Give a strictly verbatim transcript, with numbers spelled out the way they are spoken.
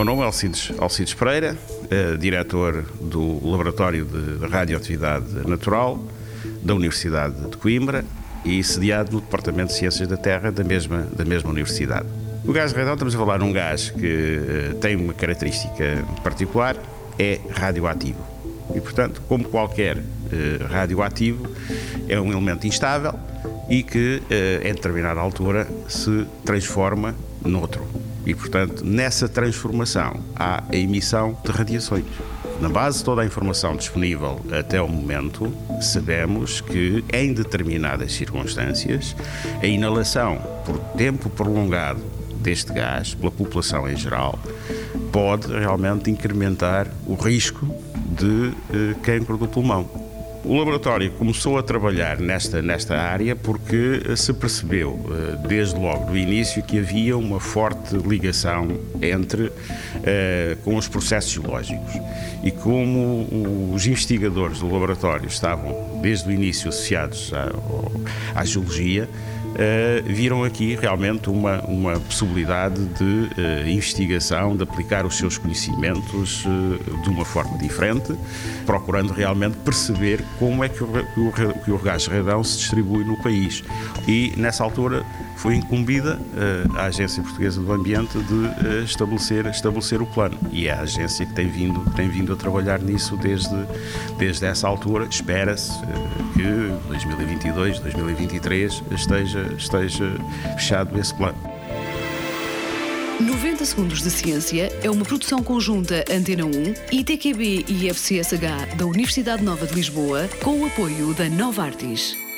meu nome é Alcides, Alcides Pereira, eh, diretor do Laboratório de Radioatividade Natural da Universidade de Coimbra e sediado no Departamento de Ciências da Terra da mesma, da mesma universidade. O gás radão, estamos a falar de um gás que eh, tem uma característica particular, é radioativo. E, portanto, como qualquer eh, radioativo, é um elemento instável e que, eh, em determinada altura, se transforma noutro. E, portanto, nessa transformação há a emissão de radiações. Na base de toda a informação disponível até o momento, sabemos que, em determinadas circunstâncias, a inalação por tempo prolongado deste gás, pela população em geral, pode realmente incrementar o risco de eh, cancro do pulmão. O laboratório começou a trabalhar nesta, nesta área porque se percebeu, desde logo do início, que havia uma forte ligação entre, eh, com os processos geológicos. E como os investigadores do laboratório estavam, desde o início, associados à, à geologia, Uh, viram aqui realmente uma, uma possibilidade de uh, investigação, de aplicar os seus conhecimentos uh, de uma forma diferente, procurando realmente perceber como é que o, o, que o gás radão se distribui no país. E, nessa altura, foi incumbida uh, a Agência Portuguesa do Ambiente de uh, estabelecer, estabelecer o plano. E é a agência que tem vindo, tem vindo a trabalhar nisso desde, desde essa altura. Espera-se uh, que dois mil e vinte e dois, dois mil e vinte e três esteja esteja fechado esse plano. noventa segundos de Ciência é uma produção conjunta Antena um, I T Q B e I F C S H da Universidade Nova de Lisboa, com o apoio da Novartis.